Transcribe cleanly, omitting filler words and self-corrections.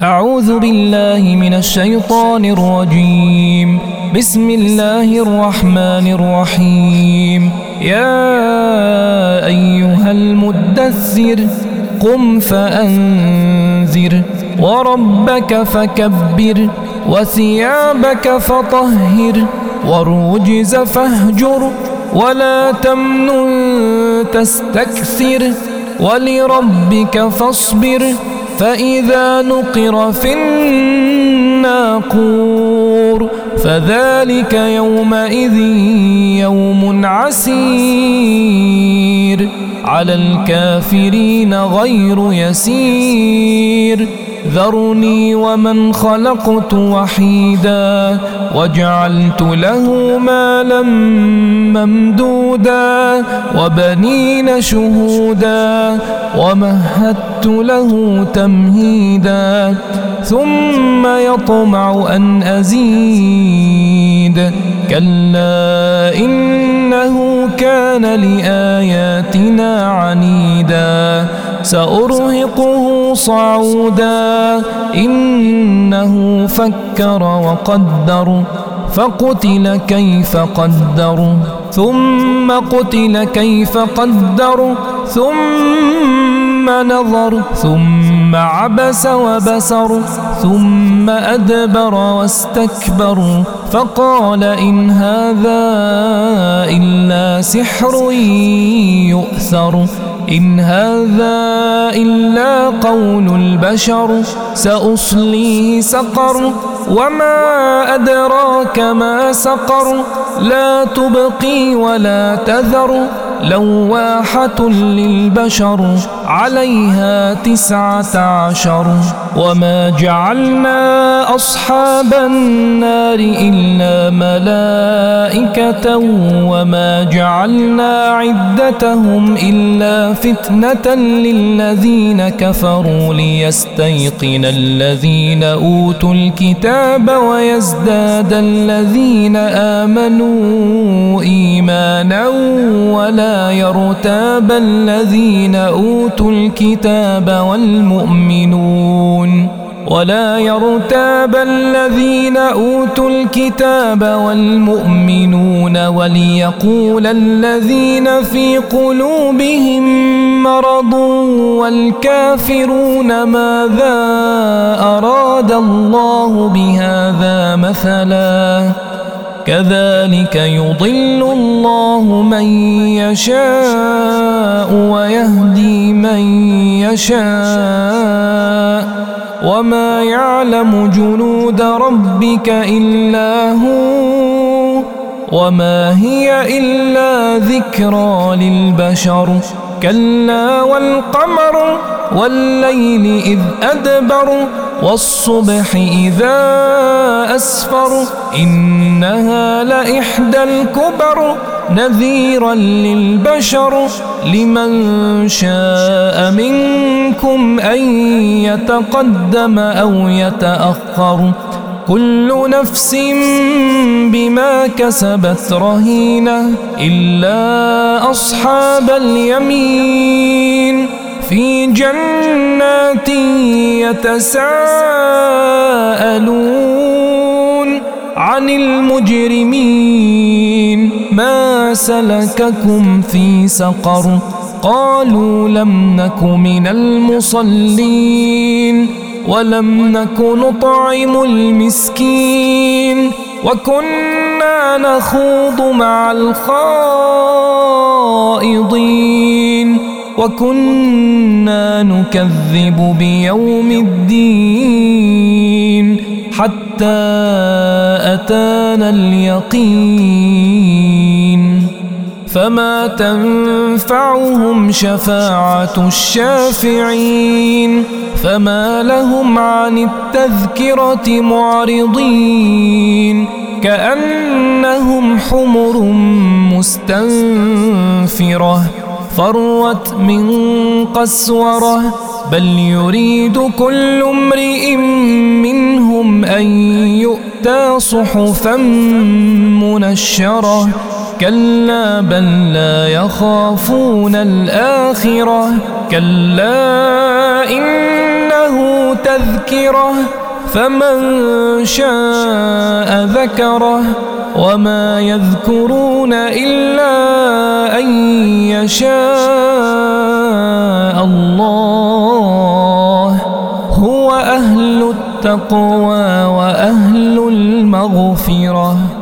أعوذ بالله من الشيطان الرجيم. بسم الله الرحمن الرحيم. يا أيها المدثر قم فأنذر وربك فكبر وثيابك فطهر والرجز فاهجر ولا تمنن تستكثر ولربك فاصبر فإذا نقر في الناقور فذلك يومئذ يوم عسير على الكافرين غير يسير. ذرني ومن خلقت وحيدا وجعلت له مالا ممدودا وبنين شهودا ومهدت له تمهيدا ثم يطمع أن أزيد كلا إنه كان لآياتنا عنيدا سأرهقه صعودا إنه فكر وقدر فقتل كيف قدر ثم قتل كيف قدر ثم نظر ثم عبس وبسر ثم أدبر واستكبر فقال إن هذا إلا سحر يؤثر إن هذا إلا قول البشر سأصليه سقر وما أدراك ما سقر لا تبقي ولا تذر لواحة للبشر عليها 19 وما جعلنا أصحاب النار إلا ملائكة وما جعلنا عدتهم إلا فتنة للذين كفروا ليستيقن الذين أوتوا الكتاب ويزداد الذين آمنوا إيمانا ولا يرتاب الذين أوتوا الكتاب والمؤمنون وليقول الذين في قلوبهم مرض والكافرون ماذا أراد الله بهذا مثلا كذلك يضل الله من يشاء ويهدي من يشاء وما يعلم جنود ربك إلا هو وما هي إلا ذكرى للبشر كلا والقمر والليل إذ أدبر والصبح إذا أسفر إنها لإحدى الكبر نذيرا للبشر لمن شاء منكم أن يتقدم أو يتأخر كل نفس بما كسبت رهينة إلا أصحاب اليمين في جنات يتساءلون عن المجرمين ما سلككم في سقر قالوا لم نك من المصلين ولم نك نطعم المسكين وكنا نخوض مع الخائضين وكنا نكذب بيوم الدين حتى أتانا اليقين فما تنفعهم شفاعة الشافعين فما لهم عن التذكرة معرضين كأنهم حمر مستنفرة فروت من قسورة بل يريد كل امرئ منهم أن يؤتى صحفا منشرة كلا بل لا يخافون الآخرة كلا إنه له تذكرة فمن شاء ذكره وما يذكرون إلا أن يشاء الله هو أهل التقوى وأهل المغفرة.